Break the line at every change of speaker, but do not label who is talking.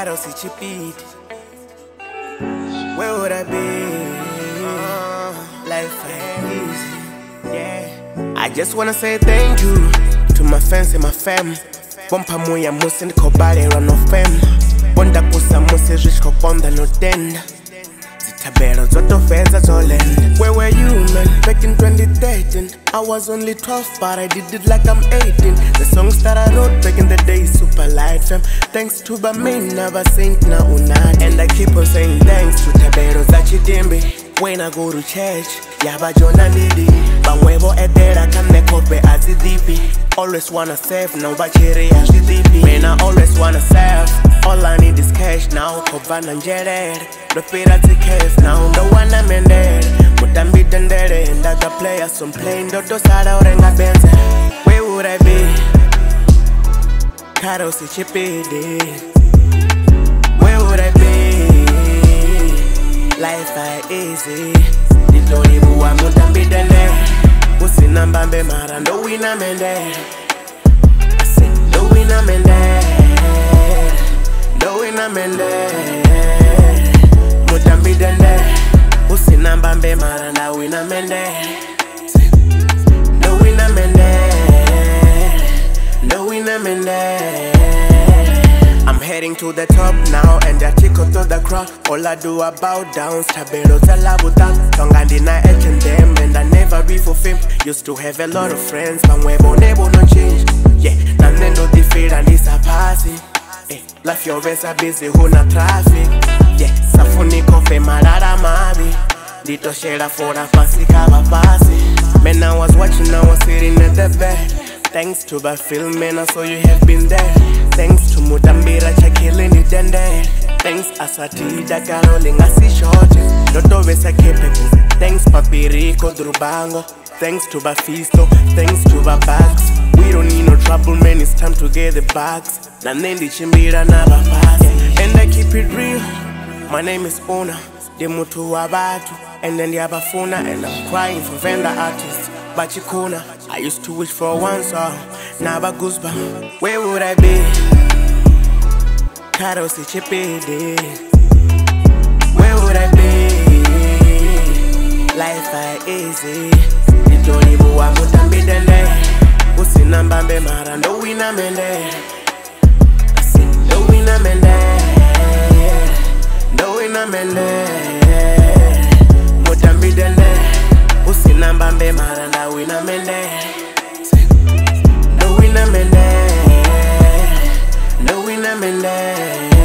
Caro si ci beat. Where would I be? Life ain't easy, yeah. I just wanna say thank you to my fans and my fam. Bompa moya musi ndiko bale run of fame. Bonda kusa musi rich kokonda no tenda. Zitabero zoto fenza zolenda. Where were you, man? Back in 2013 I was only 12 but I did it like I'm 18. The songs that I wrote back in the day, super light fam. Thanks to Bamin, never saint na unat. And I keep on saying thanks to Tabero Zachidimbi. When I go to church, yaba jona nidi. Bangwebo edera kane kope azidipi. Always wanna save, now bachiri azidipi. Man, I always wanna save. All I need is cash now, kovana njered. The pirate cave now, the one I'm in there. Mutambi dendere, and other players some playing dodo sada orenga benze. Where would I be? Caro si chipidi. Where would I be? Life ain't easy. Ditori buwa mutambi dendere. Usi nambambe mara, no wina mende. I say, no wina mende. No wina mende. Mutambi dende. Usi nambambe mara, no wina mende. No wina mende. No wina mende. I'm heading to the top now and I tickle to the crowd. All I do I bow down, Tabero Zalabuta. Tongandi na H&M and I never be for fame. Used to have a lot of friends, but webo nebo no change. Yeah, nanendo di fear and it's a passing. Life your best a busy huna traffic. Yeah, safuni kofe marara mabi. Dito shera for a pasi kaba pasi. Man, I was watching, I was sitting at the bed. Thanks to the film, man, I saw you have been there. Thanks to Mutambira Chakilin it and there. Thanks Asati da Caroling Asi short. Doto Vesa capable. Thanks Papirico Drubango. Thanks to Bafisto. Thanks to Babax. We don't need no trouble, man, it's time to get the bags. Nanendi Chimbira Naba pass. And I keep it real. My name is Una. Demutu Wabatu. And then the Abafuna. And I'm crying for vendor artists. Bachikuna. I used to wish for one song, Naba Goosebump. Where would I be? Caro si chipidi. Where would I be? Life ain't easy. Ditori buwa mutambi dende. Usi nambambe mara, no wina mende. I say, no wina mende. No wina mende. Mutambi dende. Usi nambambe mara, no wina mende. No wina mende. No wina mende.